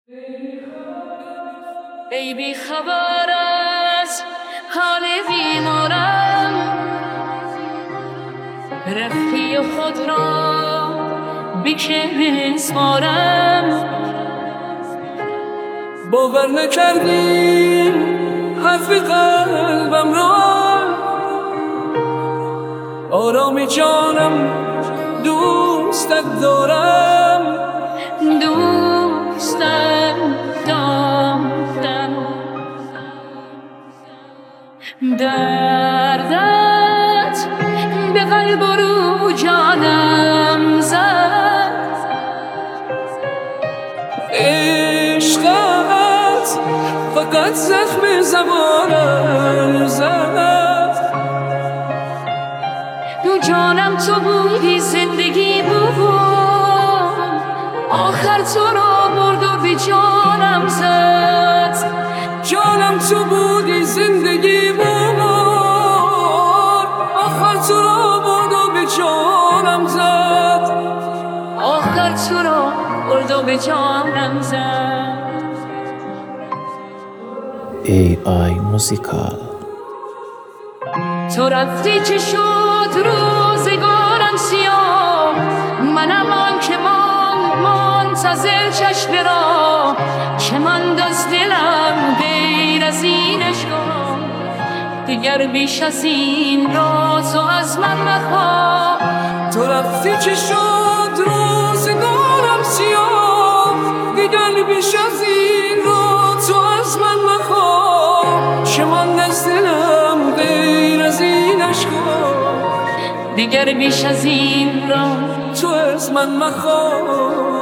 ای بی خبر از حال بیمارم، رفتی و خود را بسپارم. باور نکردی حرف قلبم را، آرامی جانم دوستت دارم. دوستت دارم، دردت به قلب و رو جانم زد. عشقت فقط زخم زبانم زد. دو جانم تو بودی، زندگی بود، آخر تو را برد و به جانم زد. جانم تو بودی، زندگی بود، آخر تو را برد و به جانم زد. آخر تو را برد و به جانم زد. AI موزیکال. تو رفتی چه شد روزگارم سیاه، منم آن که منتظر چشم را، که ماند از دلم غیر از این عشقا. دیگر بیش از این را تو از من مخواه. تو رفتی چه شد روزگارم سیاه، دیگر بیش از این را تو از من مخواه. چه ماند از دلم غیر از این عشقا. دیگر بیش از این را تو از من مخواه.